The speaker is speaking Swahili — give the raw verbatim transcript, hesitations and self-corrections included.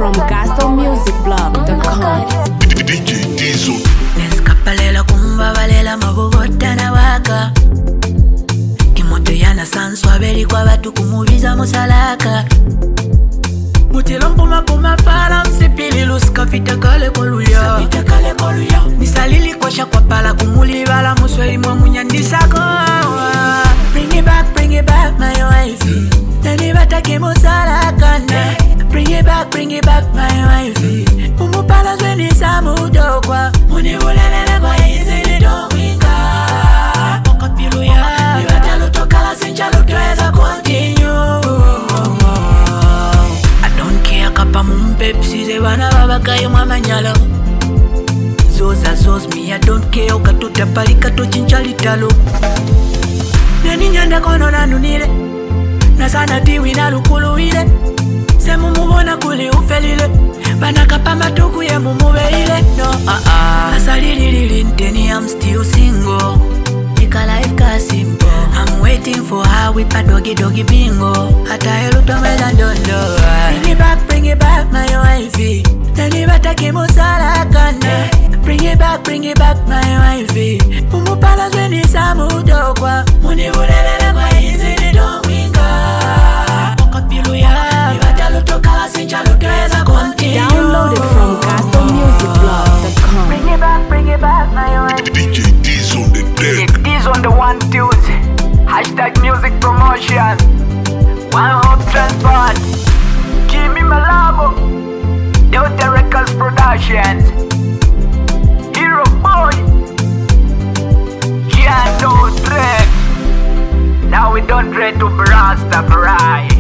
from gasto music blog dot com. D J Dizo. Nescapalela kumba balela mabogota na waka Kimoto yana sanswa beli kwa batu kumubiza musalaka Mutilo mpuma puma para msipili luska fita kale koluya Nisalili kwasha kwa pala kumuli bala musweli mwa munyandisako Bring it back, bring it back my wifey Nani batake musalaka na Bring it back, bring it back my wifey Umupala zweni samudo kwa Muni ulelele kwa hizi ni dominga Moka pilu ya Nibatalo tokala sinchalo tuweza continue I don't care kapa mumpepsi ze wana babakaye mwamanyalo Zoza zoz me I don't care ukatuta palika to chinchali talo Nani nyanda kono nanunile Nasana tiwi na lukuluile Semu mubona kuli ufelile Banaka pamba tuku ye mumubeile No ah ah Asalilili nteni I'm still single Nika life ka simple I'm waiting for her with a doggy doggy bingo Hata helu tomela ndondo Bring it back, bring it back my wifey Nani batake musala kane Bring it back, bring it back my wifey Mumupala zweni samudo kwa Muni ulelele kwa hizi ni dominga Moka pilu ya Nibatalo tokala sinchalo tuweza continue Downloaded from gasto music blog dot com. Bring it back, bring it back my wifey D J Dizo on the deck. These on the one tunes. Hashtag music promotion. One Hope Transport. Give me my love. Delta Records Productions. Hero Boy. Yeah, no dread. Now we don't dread to Rastafari.